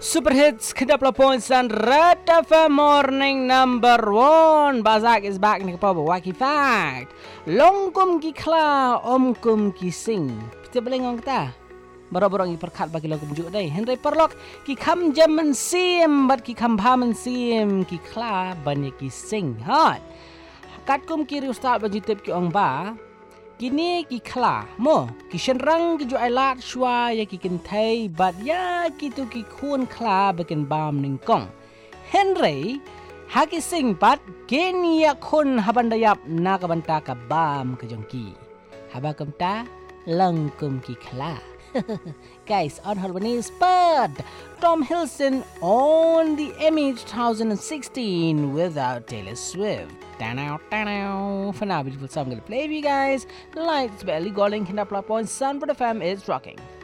Super hits kedapla points dan Red FM morning number 1. Bazak is back ni kepa waki fact. Longkum ki kla omkum ki sing. Kita boleh ngong kita. Barang-barang ki perkat bagi longkum juk dai. Henry perlok ki kam jaman sim bat ki kam paman sim ki kla banyak ki sing. Hot. Katkum ki riustat bagi tip ki ong ba. Kini ki kla mo ki shenrang ki jo ailat shwa ya ki kintai bat ya ki tu ki kun kla bakin bam ning kong Henry haki sing bat kini ya kun habandayap na kabanta ka bam ka jongki habakam ta langkum ki kla. Guys, on Harmonious Bird, Tom Hiddleston on the Emmy 2016 without Taylor Swift. For now, beautiful song I'm going to play for you guys. Like, it's barely calling, Kinda Plot Point, Sun, but FM is rocking.